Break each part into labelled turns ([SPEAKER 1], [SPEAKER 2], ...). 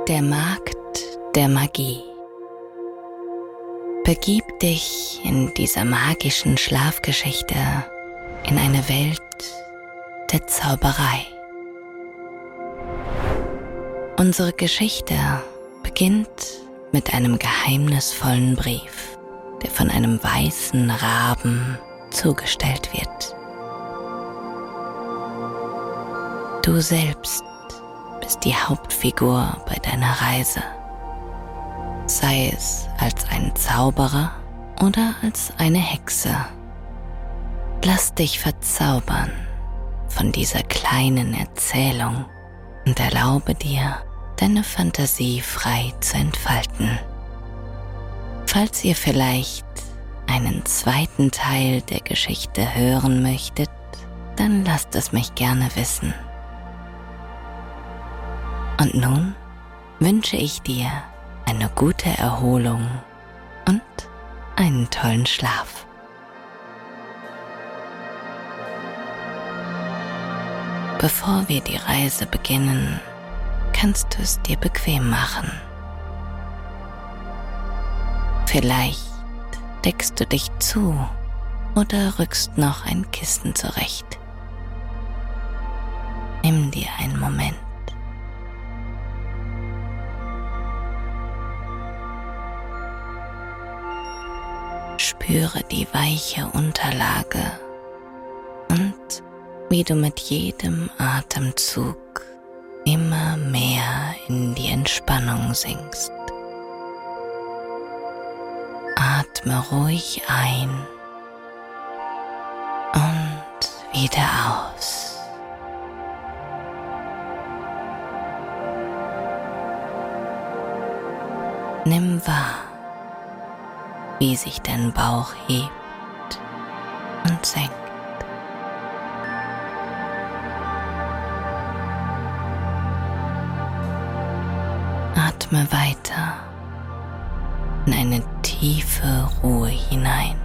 [SPEAKER 1] Der Markt der Magie. Begib dich in dieser magischen Schlafgeschichte in eine Welt der Zauberei. Unsere Geschichte beginnt mit einem geheimnisvollen Brief, der von einem weißen Raben zugestellt wird. Du selbst bist die Hauptfigur bei deiner Reise, sei es als ein Zauberer oder als eine Hexe. Lass dich verzaubern von dieser kleinen Erzählung und erlaube dir, deine Fantasie frei zu entfalten. Falls ihr vielleicht einen zweiten Teil der Geschichte hören möchtet, dann lasst es mich gerne wissen. Und nun wünsche ich dir eine gute Erholung und einen tollen Schlaf. Bevor wir die Reise beginnen, kannst du es dir bequem machen. Vielleicht deckst du dich zu oder rückst noch ein Kissen zurecht. Nimm dir einen Moment. Spüre die weiche Unterlage und wie du mit jedem Atemzug immer mehr in die Entspannung sinkst. Atme ruhig ein und wieder aus. Nimm wahr, wie sich dein Bauch hebt und senkt. Atme weiter in eine tiefe Ruhe hinein.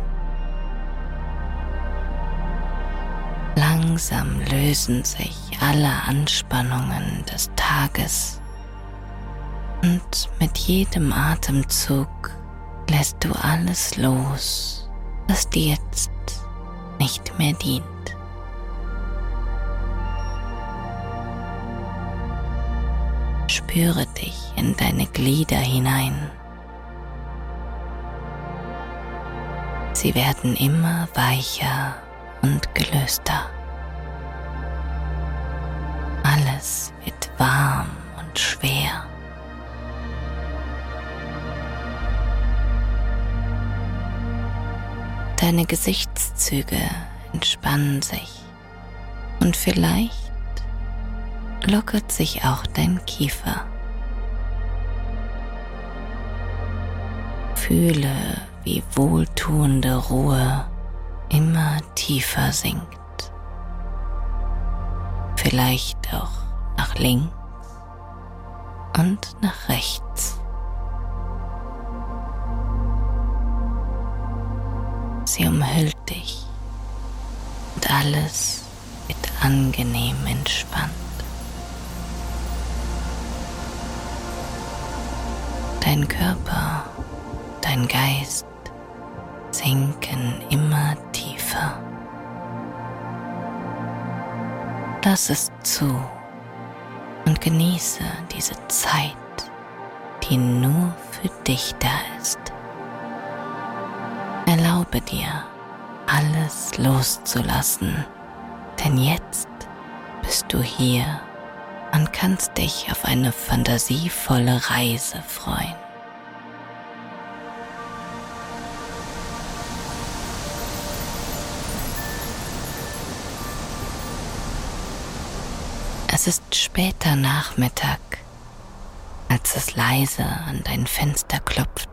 [SPEAKER 1] Langsam lösen sich alle Anspannungen des Tages und mit jedem Atemzug lässt du alles los, was dir jetzt nicht mehr dient. Spüre dich in deine Glieder hinein. Sie werden immer weicher und gelöster. Alles wird warm und schwer. Deine Gesichtszüge entspannen sich und vielleicht lockert sich auch dein Kiefer. Fühle, wie wohltuende Ruhe immer tiefer sinkt. Vielleicht auch nach links und nach rechts. Sie umhüllt dich und alles wird angenehm entspannt. Dein Körper, dein Geist sinken immer tiefer. Lass es zu und genieße diese Zeit, die nur für dich da ist. Erlaube dir, alles loszulassen, denn jetzt bist du hier und kannst dich auf eine fantasievolle Reise freuen. Es ist später Nachmittag, als es leise an dein Fenster klopft.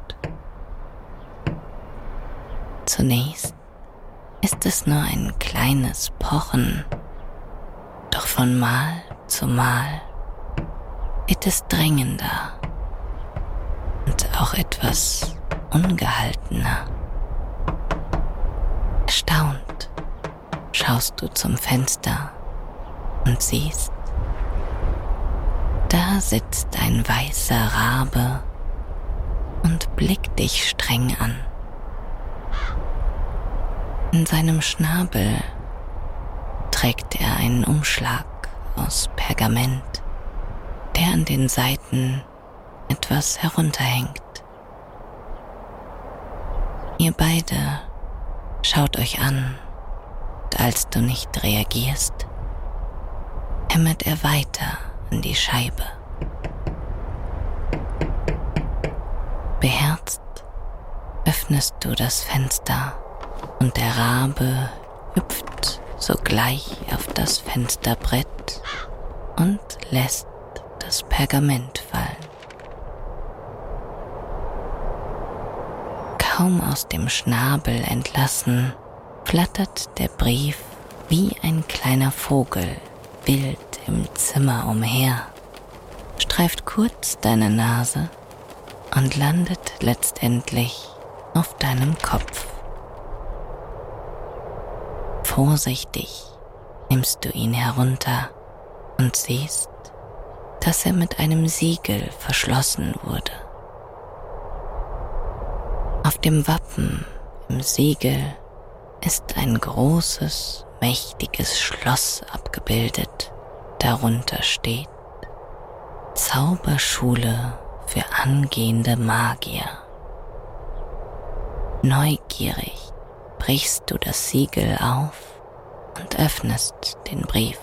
[SPEAKER 1] Zunächst ist es nur ein kleines Pochen, doch von Mal zu Mal wird es drängender und auch etwas ungehaltener. Erstaunt schaust du zum Fenster und siehst, Da sitzt ein weißer Rabe und blickt dich streng an. In seinem Schnabel trägt er einen Umschlag aus Pergament, der an den Seiten etwas herunterhängt. Ihr beide schaut euch an, und als du nicht reagierst, hämmert er weiter an die Scheibe. Beherzt öffnest du das Fenster und der Rabe hüpft sogleich auf das Fensterbrett und lässt das Pergament fallen. Kaum aus dem Schnabel entlassen, flattert der Brief wie ein kleiner Vogel wild im Zimmer umher, streift kurz deine Nase und landet letztendlich auf deinem Kopf. Vorsichtig nimmst du ihn herunter und siehst, dass er mit einem Siegel verschlossen wurde. Auf dem Wappen im Siegel ist ein großes, mächtiges Schloss abgebildet. Darunter steht: Zauberschule für angehende Magier. Neugierig brichst du das Siegel auf und öffnest den Brief.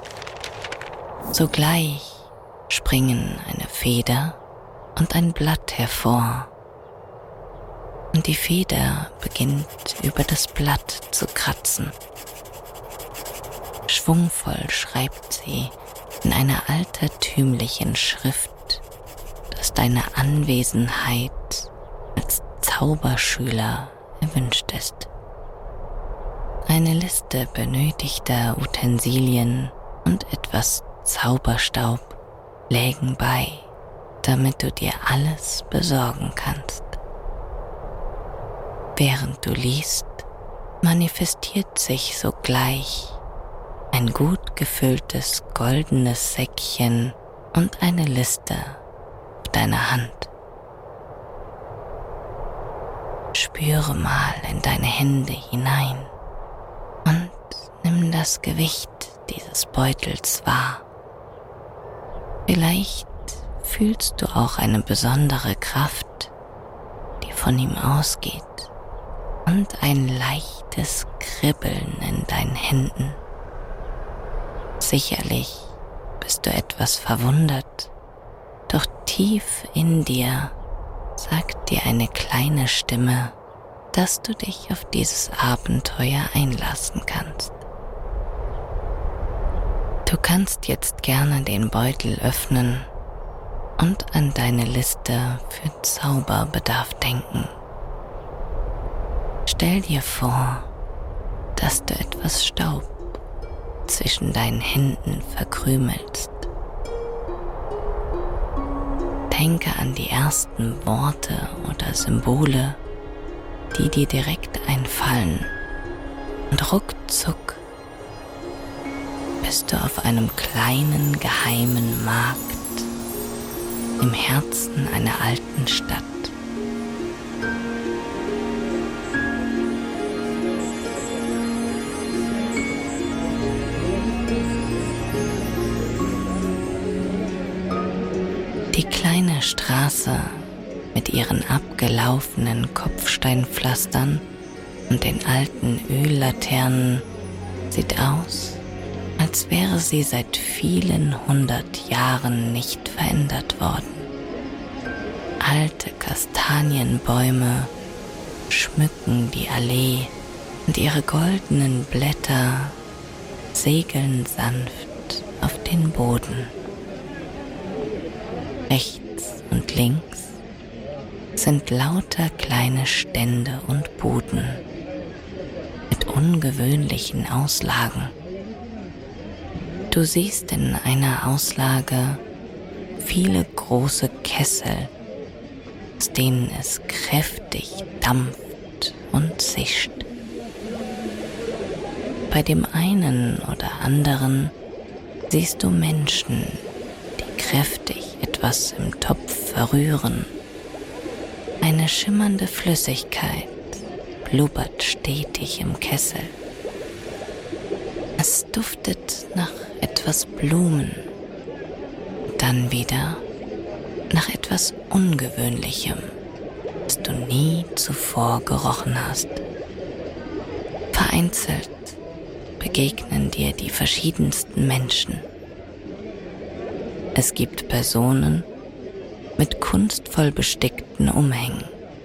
[SPEAKER 1] Sogleich springen eine Feder und ein Blatt hervor, und die Feder beginnt über das Blatt zu kratzen. Schwungvoll schreibt sie in einer altertümlichen Schrift, dass deine Anwesenheit als Zauberschüler erwünscht ist. Eine Liste benötigter Utensilien und etwas Zauberstaub lägen bei, damit du dir alles besorgen kannst. Während du liest, manifestiert sich sogleich ein gut gefülltes goldenes Säckchen und eine Liste auf deiner Hand. Spüre mal in deine Hände hinein und nimm das Gewicht dieses Beutels wahr. Vielleicht fühlst du auch eine besondere Kraft, die von ihm ausgeht, und ein leichtes Kribbeln in deinen Händen. Sicherlich bist du etwas verwundert, doch tief in dir sagt dir eine kleine Stimme, dass du dich auf dieses Abenteuer einlassen kannst. Du kannst jetzt gerne den Beutel öffnen und an deine Liste für Zauberbedarf denken. Stell dir vor, dass du etwas Staub zwischen deinen Händen verkrümelst. Denke an die ersten Worte oder Symbole, die dir direkt einfallen, und ruckzuck bist du auf einem kleinen geheimen Markt im Herzen einer alten Stadt. Die kleine Straße mit ihren abgelaufenen Kopfsteinpflastern und den alten Öllaternen sieht aus, als wäre sie seit vielen 100 Jahren nicht verändert worden. Alte Kastanienbäume schmücken die Allee und ihre goldenen Blätter segeln sanft auf den Boden. Rechts und links sind lauter kleine Stände und Buden mit ungewöhnlichen Auslagen. Du siehst in einer Auslage viele große Kessel, aus denen es kräftig dampft und zischt. Bei dem einen oder anderen siehst du Menschen, die kräftig etwas im Topf verrühren. Eine schimmernde Flüssigkeit blubbert stetig im Kessel. Es duftet nach etwas Blumen, dann wieder nach etwas Ungewöhnlichem, das du nie zuvor gerochen hast. Vereinzelt begegnen dir die verschiedensten Menschen. Es gibt Personen mit kunstvoll bestickten Umhängen,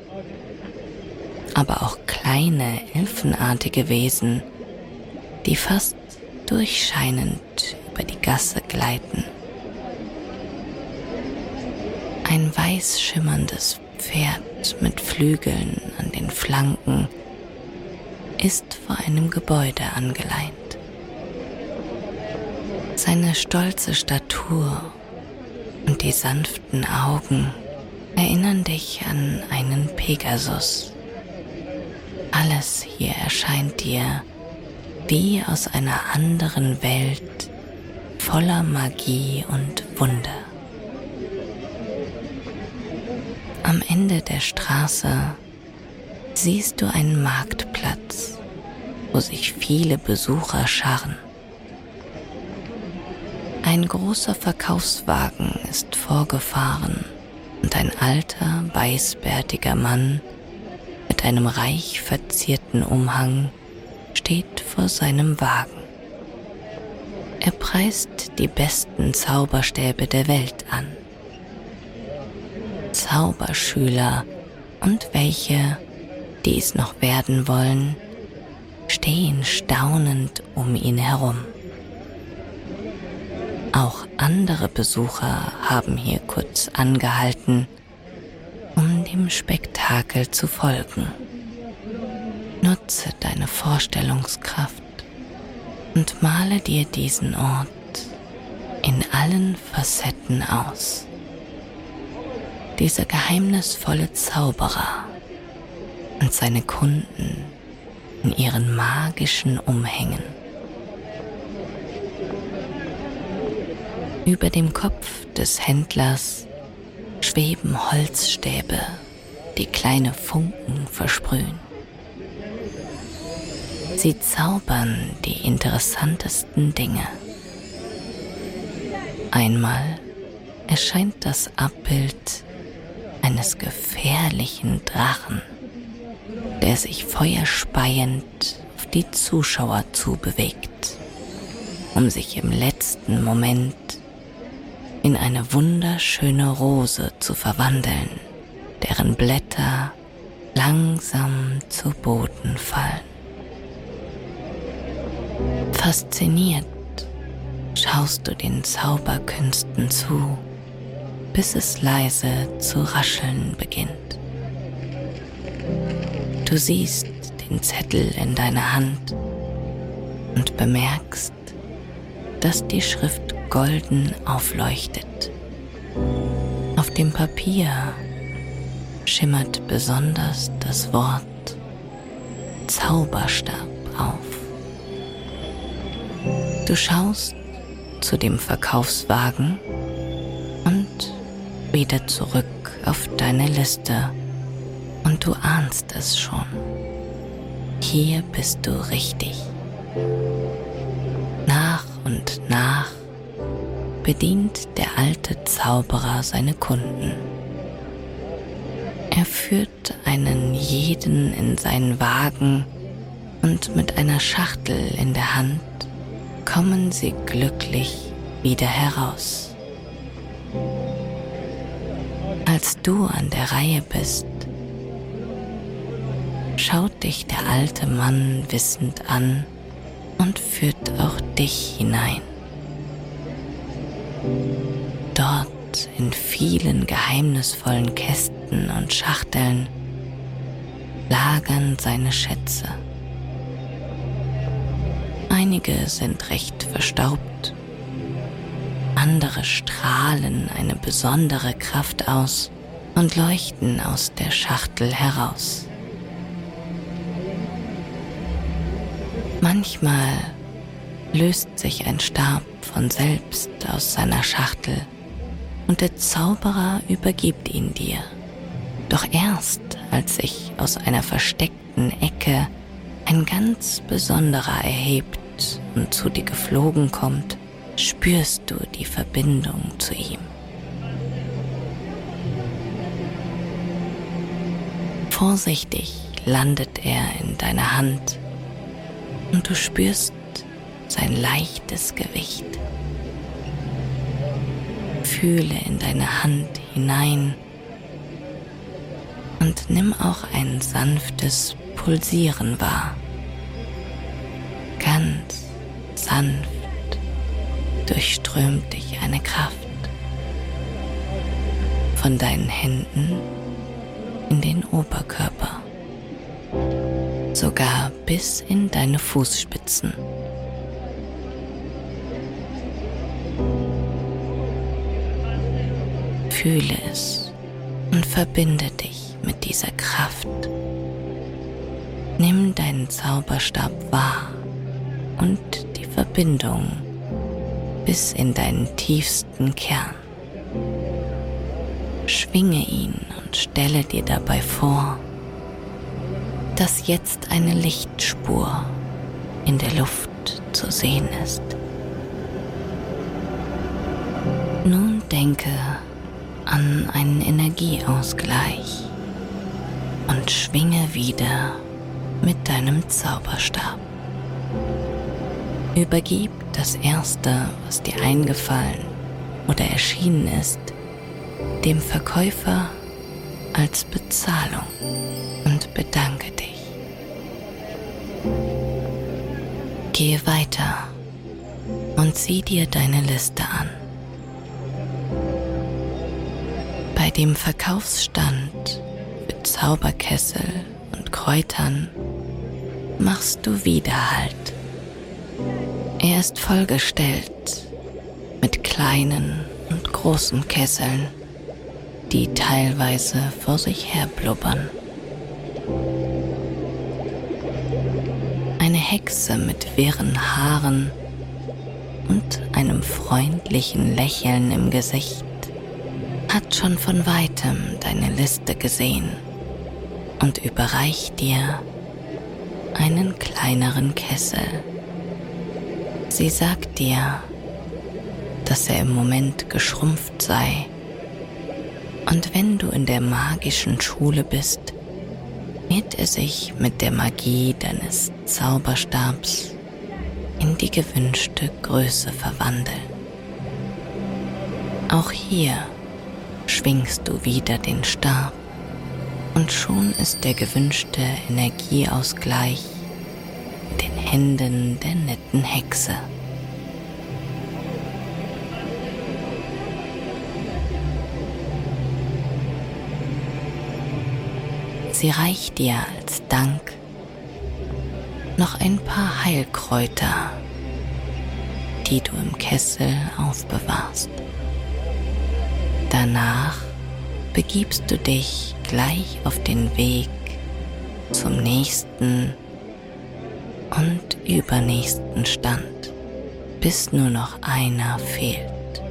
[SPEAKER 1] aber auch kleine, elfenartige Wesen, die fast durchscheinend über die Gasse gleiten. Ein weiß schimmerndes Pferd mit Flügeln an den Flanken ist vor einem Gebäude angeleint. Seine stolze Statur und die sanften Augen erinnern dich an einen Pegasus. Alles hier erscheint dir wie aus einer anderen Welt, voller Magie und Wunder. Am Ende der Straße siehst du einen Marktplatz, wo sich viele Besucher scharren. Ein großer Verkaufswagen ist vorgefahren und ein alter, weißbärtiger Mann mit einem reich verzierten Umhang steht vor seinem Wagen. Er preist die besten Zauberstäbe der Welt an. Zauberschüler und welche, die es noch werden wollen, stehen staunend um ihn herum. Auch andere Besucher haben hier kurz angehalten, um dem Spektakel zu folgen. Nutze deine Vorstellungskraft und male dir diesen Ort in allen Facetten aus. Dieser geheimnisvolle Zauberer und seine Kunden in ihren magischen Umhängen. Über dem Kopf des Händlers schweben Holzstäbe, die kleine Funken versprühen. Sie zaubern die interessantesten Dinge. Einmal erscheint das Abbild eines gefährlichen Drachen, der sich feuerspeiend auf die Zuschauer zubewegt, um sich im letzten Moment in eine wunderschöne Rose zu verwandeln, deren Blätter langsam zu Boden fallen. Fasziniert schaust du den Zauberkünsten zu, bis es leise zu rascheln beginnt. Du siehst den Zettel in deiner Hand und bemerkst, dass die Schrift golden aufleuchtet. Auf dem Papier schimmert besonders das Wort Zauberstab auf. Du schaust zu dem Verkaufswagen und wieder zurück auf deine Liste und du ahnst es schon. Hier bist du richtig. Nach und nach bedient der alte Zauberer seine Kunden. Er führt einen jeden in seinen Wagen und mit einer Schachtel in der Hand kommen sie glücklich wieder heraus. Als du an der Reihe bist, schaut dich der alte Mann wissend an und führt auch dich hinein. Dort in vielen geheimnisvollen Kästen und Schachteln lagern seine Schätze. Einige sind recht verstaubt, andere strahlen eine besondere Kraft aus und leuchten aus der Schachtel heraus. Manchmal löst sich ein Stab von selbst aus seiner Schachtel und der Zauberer übergibt ihn dir. Doch erst, als sich aus einer versteckten Ecke ein ganz besonderer erhebt und zu dir geflogen kommt, spürst du die Verbindung zu ihm. Vorsichtig landet er in deiner Hand und du spürst sein leichtes Gewicht. Fühle in deine Hand hinein und nimm auch ein sanftes Pulsieren wahr. Ganz sanft durchströmt dich eine Kraft von deinen Händen in den Oberkörper, sogar bis in deine Fußspitzen. Fühle es und verbinde dich mit dieser Kraft. Nimm deinen Zauberstab wahr und die Verbindung bis in deinen tiefsten Kern. Schwinge ihn und stelle dir dabei vor, dass jetzt eine Lichtspur in der Luft zu sehen ist. Nun denke an einen Energieausgleich und schwinge wieder mit deinem Zauberstab. Übergib das Erste, was dir eingefallen oder erschienen ist, dem Verkäufer als Bezahlung und bedanke dich. Gehe weiter und sieh dir deine Liste an. Bei dem Verkaufsstand für Zauberkessel und Kräutern machst du wieder Halt. Er ist vollgestellt mit kleinen und großen Kesseln, die teilweise vor sich her blubbern. Eine Hexe mit wirren Haaren und einem freundlichen Lächeln im Gesicht hat schon von weitem deine Liste gesehen und überreicht dir einen kleineren Kessel. Sie sagt dir, dass er im Moment geschrumpft sei, und wenn du in der magischen Schule bist, wird er sich mit der Magie deines Zauberstabs in die gewünschte Größe verwandeln. Auch hier schwingst du wieder den Stab und schon ist der gewünschte Energieausgleich in den Händen der netten Hexe. Sie reicht dir als Dank noch ein paar Heilkräuter, die du im Kessel aufbewahrst. Danach begibst du dich gleich auf den Weg zum nächsten und übernächsten Stand, bis nur noch einer fehlt.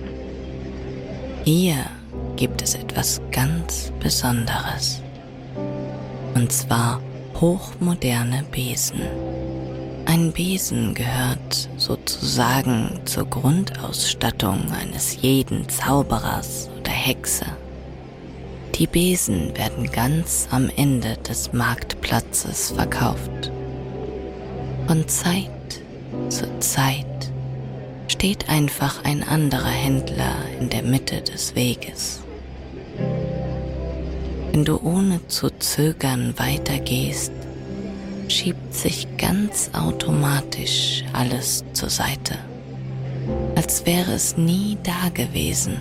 [SPEAKER 1] Hier gibt es etwas ganz Besonderes, und zwar hochmoderne Besen. Ein Besen gehört sozusagen zur Grundausstattung eines jeden Zauberers oder Hexe. Die Besen werden ganz am Ende des Marktplatzes verkauft. Von Zeit zu Zeit steht einfach ein anderer Händler in der Mitte des Weges. Wenn du ohne zu zögern weitergehst, schiebt sich ganz automatisch alles zur Seite, als wäre es nie da gewesen.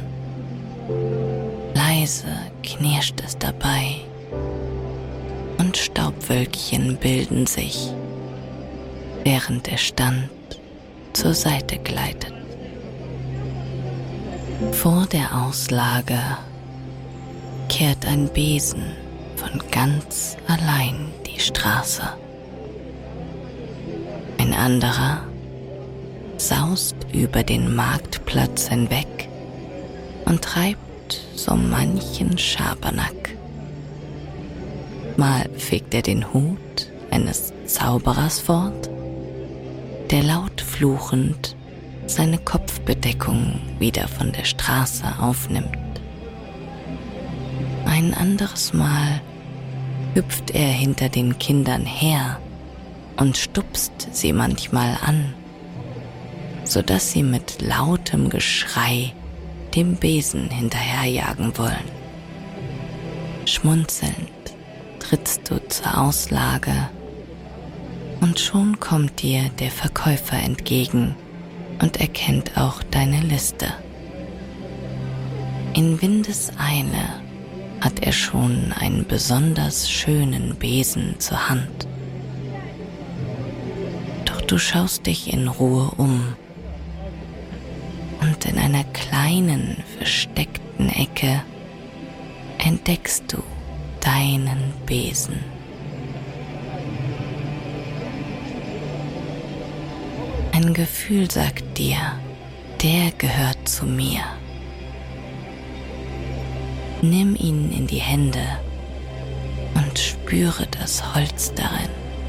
[SPEAKER 1] Leise knirscht es dabei und Staubwölkchen bilden sich, während der Stand zur Seite gleitet. Vor der Auslage kehrt ein Besen von ganz allein die Straße. Ein anderer saust über den Marktplatz hinweg und treibt so manchen Schabernack. Mal fegt er den Hut eines Zauberers fort, der laut fluchend seine Kopfbedeckung wieder von der Straße aufnimmt. Ein anderes Mal hüpft er hinter den Kindern her und stupst sie manchmal an, sodass sie mit lautem Geschrei dem Besen hinterherjagen wollen. Schmunzelnd trittst du zur Auslage und schon kommt dir der Verkäufer entgegen und erkennt auch deine Liste. In Windeseile hat er schon einen besonders schönen Besen zur Hand. Doch du schaust dich in Ruhe um und in einer kleinen, versteckten Ecke entdeckst du deinen Besen. Ein Gefühl sagt dir, der gehört zu mir. Nimm ihn in die Hände und spüre das Holz darin.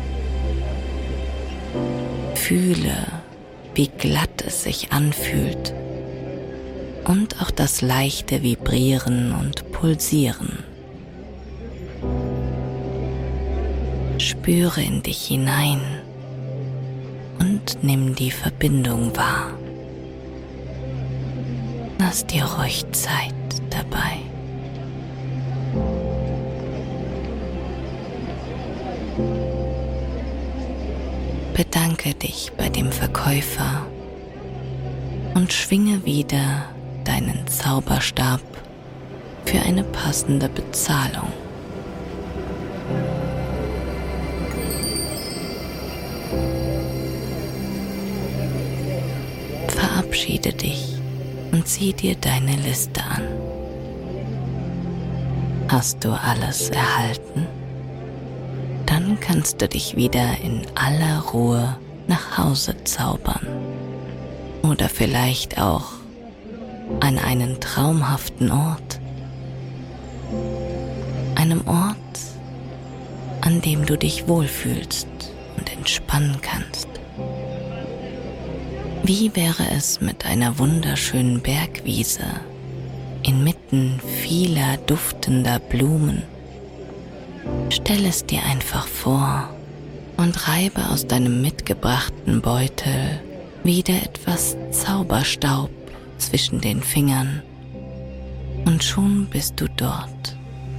[SPEAKER 1] Fühle, wie glatt es sich anfühlt und auch das leichte Vibrieren und Pulsieren. Spüre in dich hinein und nimm die Verbindung wahr. Lass dir ruhig Zeit dabei. Bedanke dich bei dem Verkäufer und schwinge wieder deinen Zauberstab für eine passende Bezahlung. Verabschiede dich und sieh dir deine Liste an. Hast du alles erhalten? Dann kannst du dich wieder in aller Ruhe nach Hause zaubern. Oder vielleicht auch an einen traumhaften Ort. Einem Ort, an dem du dich wohlfühlst und entspannen kannst. Wie wäre es mit einer wunderschönen Bergwiese inmitten vieler duftender Blumen? Stell es dir einfach vor und reibe aus deinem mitgebrachten Beutel wieder etwas Zauberstaub zwischen den Fingern und schon bist du dort.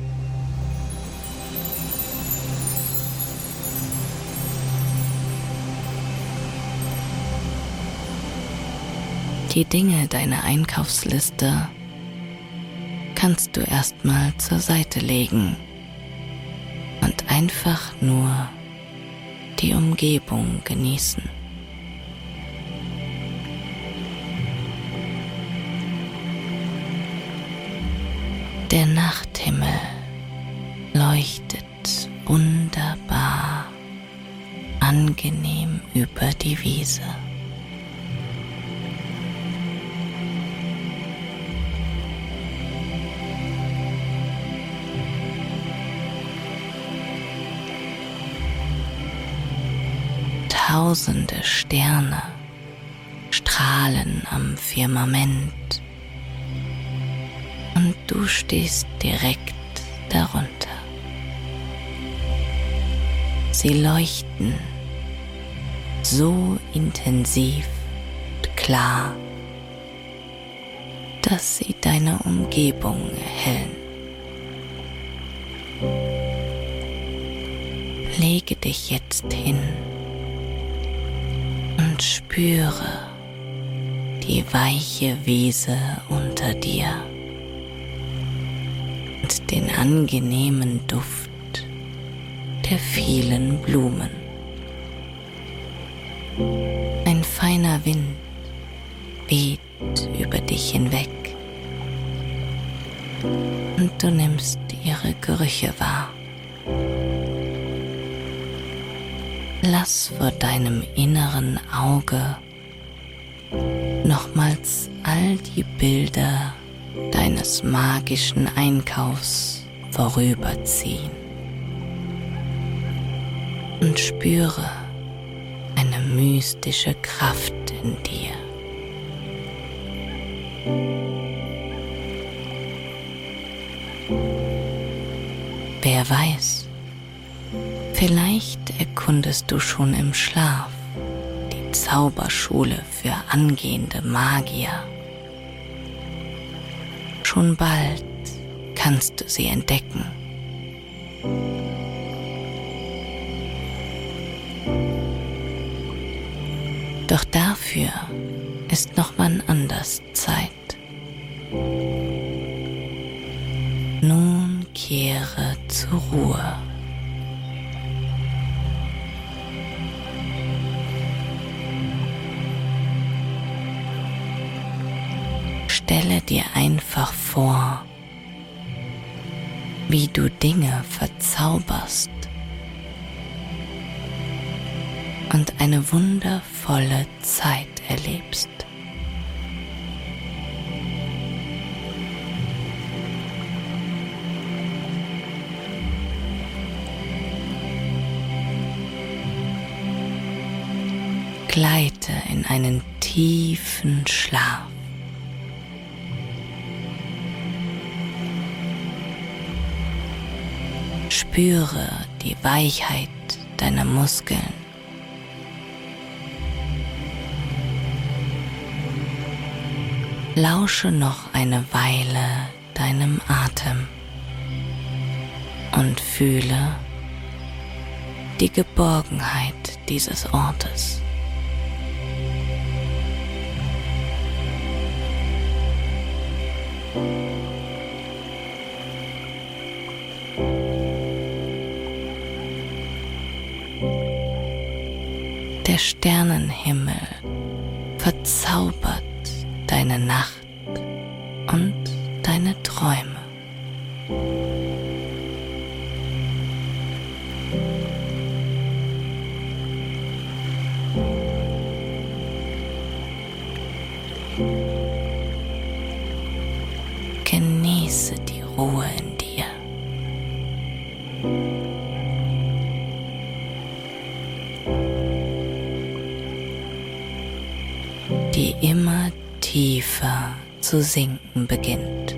[SPEAKER 1] Die Dinge deiner Einkaufsliste kannst du erstmal zur Seite legen und einfach nur die Umgebung genießen. Der Nachthimmel leuchtet wunderbar, angenehm über die Wiese. Tausende Sterne strahlen am Firmament und du stehst direkt darunter. Sie leuchten so intensiv und klar, dass sie deine Umgebung erhellen. Lege dich jetzt hin und spüre die weiche Wiese unter dir und den angenehmen Duft der vielen Blumen. Ein feiner Wind weht über dich hinweg und du nimmst ihre Gerüche wahr. Lass vor deinem inneren Auge nochmals all die Bilder deines magischen Einkaufs vorüberziehen und spüre eine mystische Kraft in dir. Wer weiß, vielleicht erkundest du schon im Schlaf die Zauberschule für angehende Magier. Schon bald kannst du sie entdecken. Doch dafür ist noch wann anders Zeit. Nun kehre zur Ruhe. Stelle dir einfach vor, wie du Dinge verzauberst und eine wundervolle Zeit erlebst. Gleite in einen tiefen Schlaf. Spüre die Weichheit deiner Muskeln. Lausche noch eine Weile deinem Atem und fühle die Geborgenheit dieses Ortes. Der Sternenhimmel verzaubert deine Nacht und deine Träume. Genieße die Ruhe in dir. Die immer tiefer zu sinken beginnt.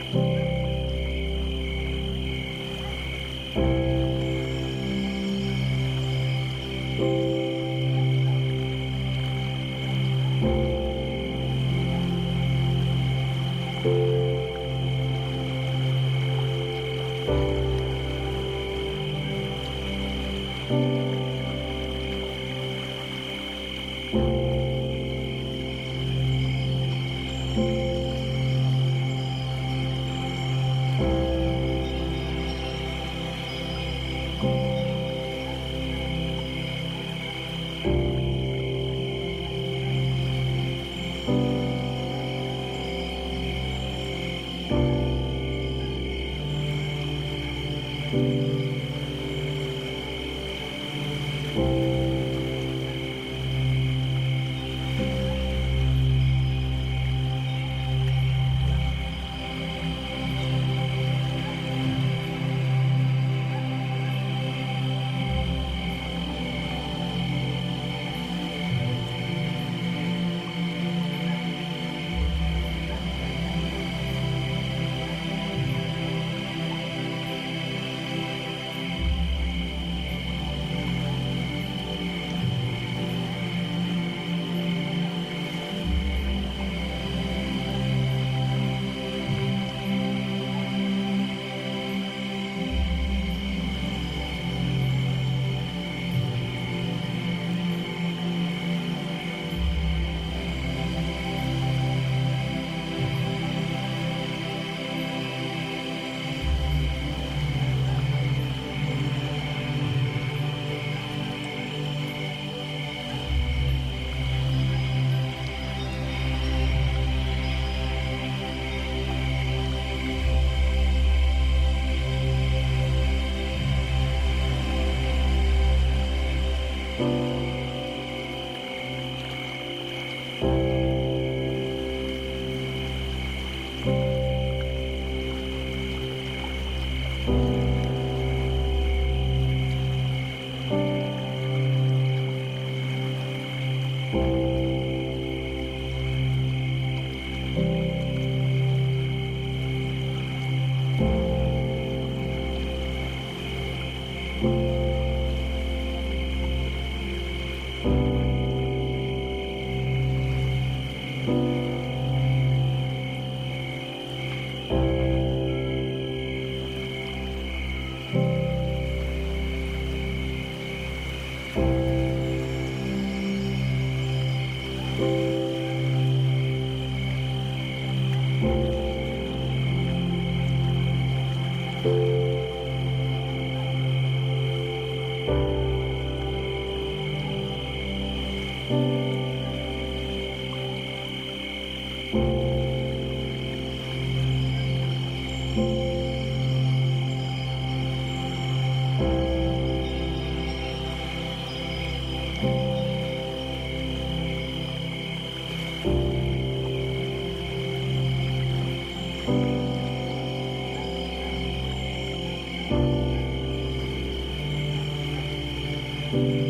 [SPEAKER 2] Mhm.